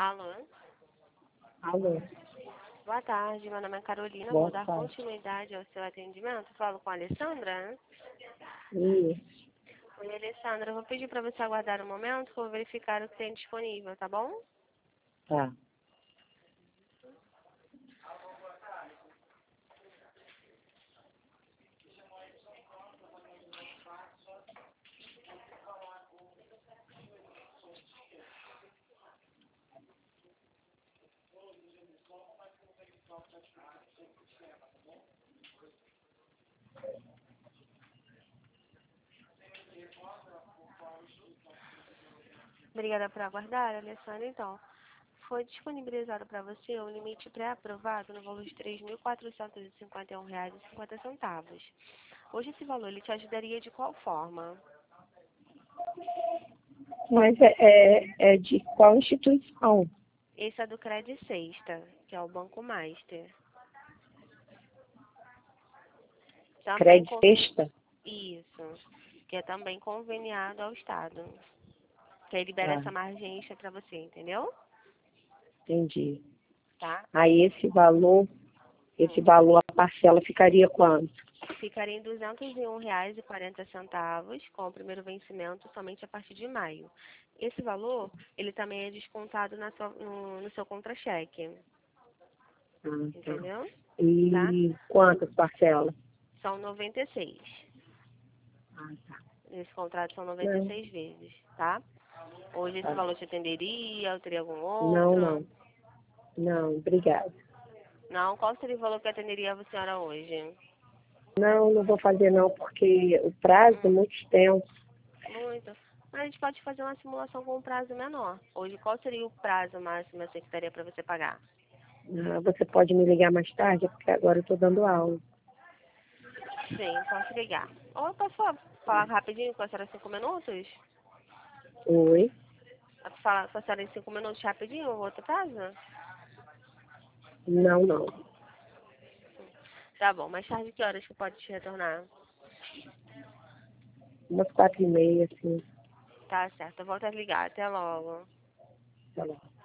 Alô? Alô, Boa tarde, meu nome é Carolina, boa vou dar tarde. continuidade ao seu atendimento. Falo com a Alessandra. Isso, Oi, Alessandra, eu vou pedir para você aguardar um momento que eu vou verificar o que tem disponível, tá bom? tá. Obrigada por aguardar, Alessandra. Então, foi disponibilizado para você um limite pré-aprovado no valor de R$ 3.451,50. Hoje esse valor ele te ajudaria de qual forma? Mas é de qual instituição? Esse é do Credit Sexta, que é o Banco Master. Também Crédito Sexta? Isso, que é também conveniado ao Estado. Que aí libera Tá, essa margem extra para você, entendeu? entendi. Tá? Aí esse Hum. valor, a parcela ficaria quanto? Ficaria em R$ 201,40 com o primeiro vencimento somente a partir de maio. Esse valor, ele também é descontado no seu contra-cheque, Ah, tá. entendeu? Tá? E quantas parcelas? São 96. Ah, tá. Esse contrato são Não, 96 vezes, tá? Hoje esse tá. valor te atenderia, ou teria algum Não, outro? não. Não, obrigada. Não? Qual seria o valor que atenderia a senhora hoje? Não, não vou fazer não, porque o prazo é Hum, muito extenso. muito. Mas a gente pode fazer uma simulação com um prazo menor. Hoje, qual seria o prazo máximo assim, que daria para você pagar? Ah, você pode me ligar mais tarde, porque agora eu estou dando aula. Sim, posso ligar. Ou eu posso falar rapidinho com a senhora em 5 minutos? Oi? Posso falar com a senhora em 5 minutos rapidinho, o outro prazo? Não, não. Tá bom, mais tarde que horas que pode te retornar? Umas 4h30, assim. Tá certo, eu volto a ligar. Até logo. Tá bom.